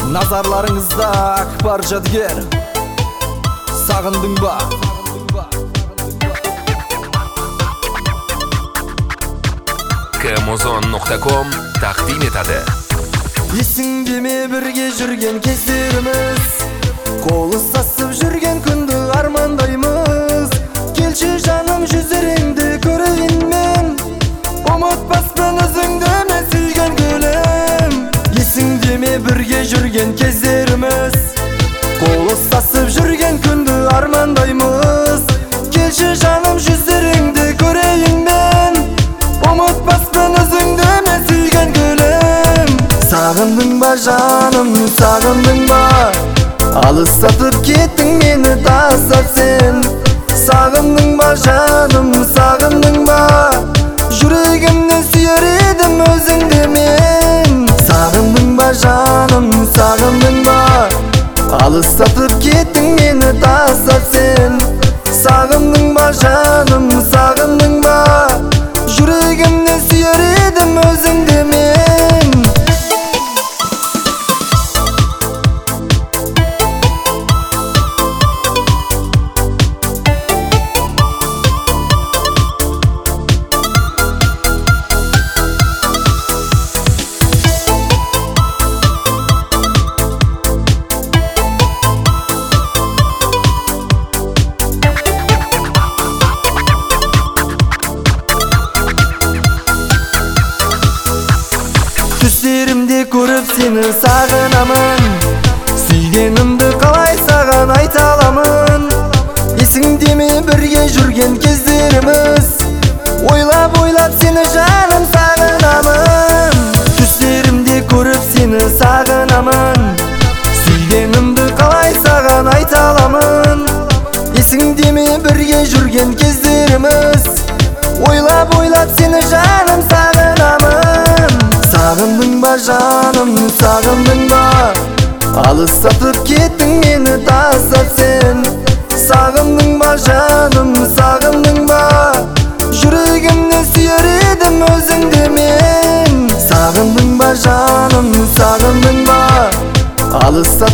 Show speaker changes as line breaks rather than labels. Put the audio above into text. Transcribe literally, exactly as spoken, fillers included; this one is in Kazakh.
Nazarlarыңызда Akbar Жадыгер. Сағындың ба?
Kmozon nokta com taqdim etadi.
Есіңде ме бірге жүрген кездеріміз, қол ұстасып жүрген күнді армандаймыз. Келші жаным жүзіріңді көрейін мен, ұмытпаспын өзіңді мен сүйген гүлім. Есіңде ме бірге жүрген кездеріміз, қол ұстасып жүрген күнді армандаймыз. Келші жаным жүзіріңді көрейін мен, ұмытпаспын өзіңді мен сүйген гүлім. Сағындың ба жаным, сағындың ба? Алыстатып кеттің мені тастап сен. Сағындың ба жаным, сағындың ба? Жүрегімнен сүйер едім өзіңді мен. Сағындың ба жаным, сағындың ба? Алыстатып кеттің мені тастап сен. Сағындың ба жаным, сағындың ба? Жүрегімнен сүйер едім өзіңді мен. Түстерімде көріп сені сағынамын, сүйгенімді қалай саған айта аламын. Есіңде ме бірге жүрген кездеріміз, ойлап-ойлап сені жаным сағынамын. Түстерімде көріп сені сағынамын, сүйгенімді қалай саған айта аламын. Есіңде ме бірге жүрген кездеріміз, ойлап-ойлап сені жаным сағынамын. Сағындың ба жаным, сағындың ба? Алыстатып кеттің мені тастап сен. Сағындың ба жаным, сағындың ба? Жүрегімнен сүйер едім өзіңді мен. Сағындың ба жаным, сағындың ба? Алыстатып